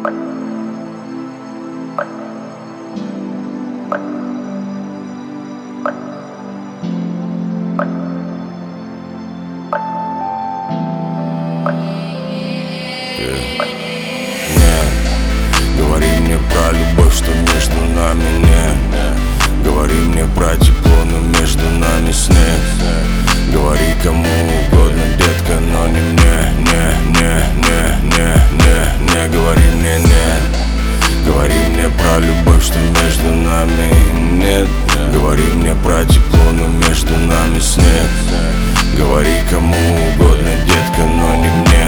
Говори мне про любовь, что между нами нет. Говори мне про тепло, но между нами снег. Говори кому угодно, детка, но не мне. Не говори мне нет. Говори мне про любовь, что между нами нет. Говори мне про тепло, но между нами снег. Говори кому угодно, детка, но не мне.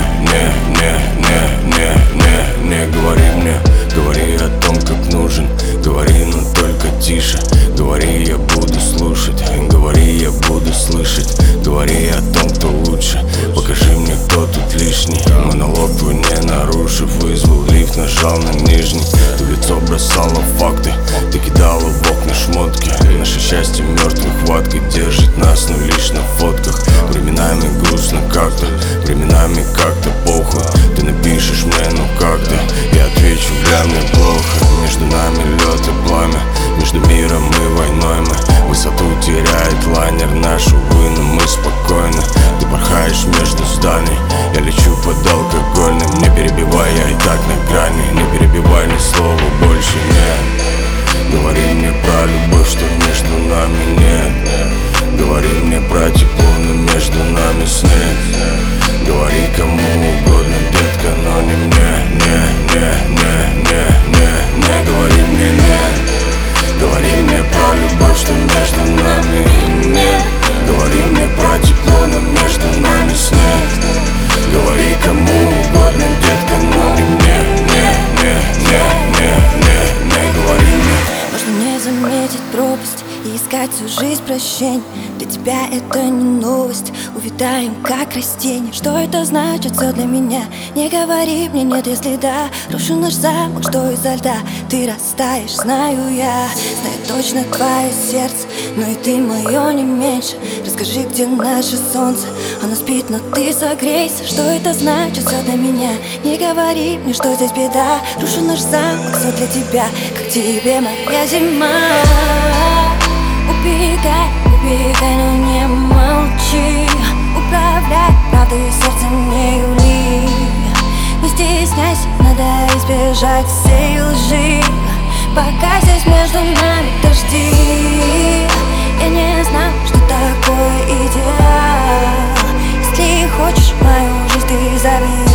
Не говори мне. Говори о том, как нужен. Говори, но только тише. Говори, я буду слушать. Говори, я буду слышать. Говори о том, кто лучше. Покажи мне, кто тут лишний. Монолог твой не нарушив, вызвал лифт, нажал на нижний. Ты в лицо бросала факты, ты кидала в окна шмотки. Наше счастье мертвой хваткой держит нас, но лишь на фотках. Временами грустно как-то, временами как-то похуй. Ты напишешь мне, ну как ты? Я отвечу, бля, мне плохо. Между нами лед и пламя, между миром и войной мы. Высоту теряет лайнер наш, увы, но мы спокойны. Ты порхаешь между зданий, я лечу под алкогольным. Не перебивай, я и так на грани. Не перебивай, ни слова больше нет. Говори мне про любовь, что между нами нет. Говори мне про тепло, но между нами снег. Говори кому угодно, детка, но не мне. Не говори мне нет. Говори мне про любовь, что между нами нет. Говори мне про тепло, но между нами снег. Говори кому угодно, детка, но не мне. Не говори мне. Можно не заметить пропасть и искать всю жизнь прощения. Для тебя это не новость, увядаем как растение. Что это значит все для меня? Не говори мне нет, если да. Рушу наш замок, что из-за льда ты растаешь, знаю я. Знаю точно твое сердце, но и ты мое не меньше. Расскажи, где наше солнце, оно спит, но ты согрейся. Что это значит все для меня? Не говори мне, что здесь беда. Рушу наш замок, все для тебя, как тебе моя зима. Убегай, убегай, но не молчи. Управляй правдой, сердцем не юли. Не стесняйся, надо избежать всей лжи. Пока здесь между нами дожди. Я не знал, что такое идеал. Если хочешь мою жизнь, ты зови.